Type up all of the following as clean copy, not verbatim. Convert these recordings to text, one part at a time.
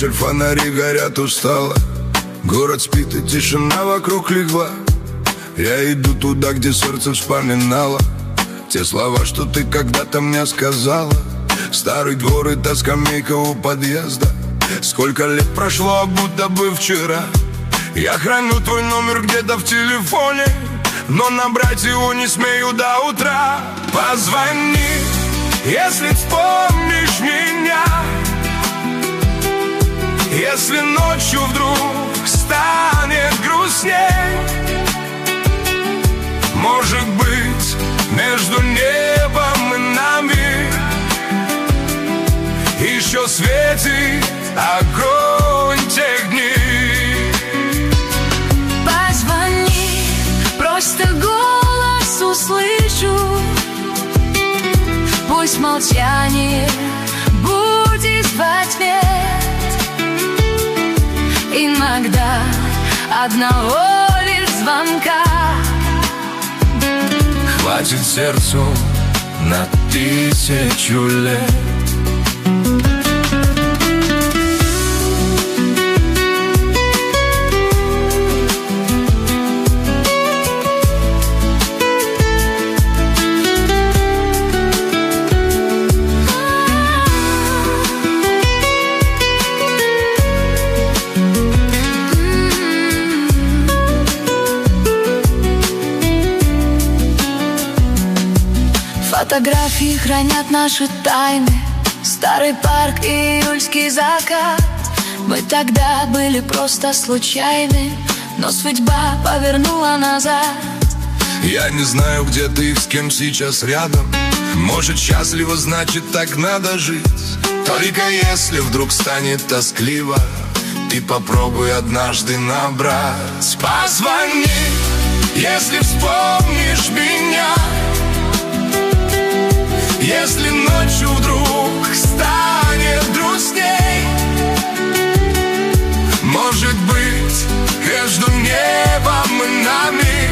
вечер, фонари горят устало. Город спит и тишина вокруг легла. Я иду туда, где сердце вспоминало те слова, что ты когда-то мне сказала. Старый двор и та скамейка у подъезда. Сколько лет прошло, будто бы вчера. Я храню твой номер где-то в телефоне, но набрать его не смею до утра. Позвони, если вспомнишь меня, если ночью вдруг станет грустней. Может быть, между небом и нами еще светит огонь тех дней. Позвони, просто голос услышу. Пусть молчание будет в ответ. Иногда одного лишь звонка хватит сердцу на 1000 лет. Фотографии хранят наши тайны. Старый парк и июльский закат. Мы тогда были просто случайны, но судьба повернула назад. Я не знаю, где ты и с кем сейчас рядом. Может, счастливо, значит, так надо жить. Только если вдруг станет тоскливо, ты попробуй однажды набрать. Позвони, если вспомнишь меня, если ночью вдруг станет грустней. Может быть, между небом и нами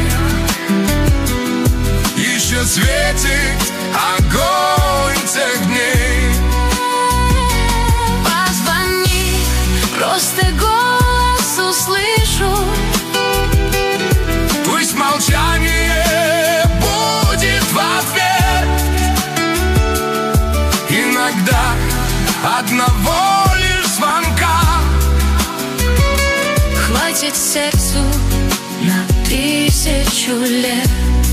еще светит огонь тех дней. Позвони, просто голос услышу. Пусть молчание будет в ответ. Иногда одного лишь звонка хватит сердцу на 1000 лет.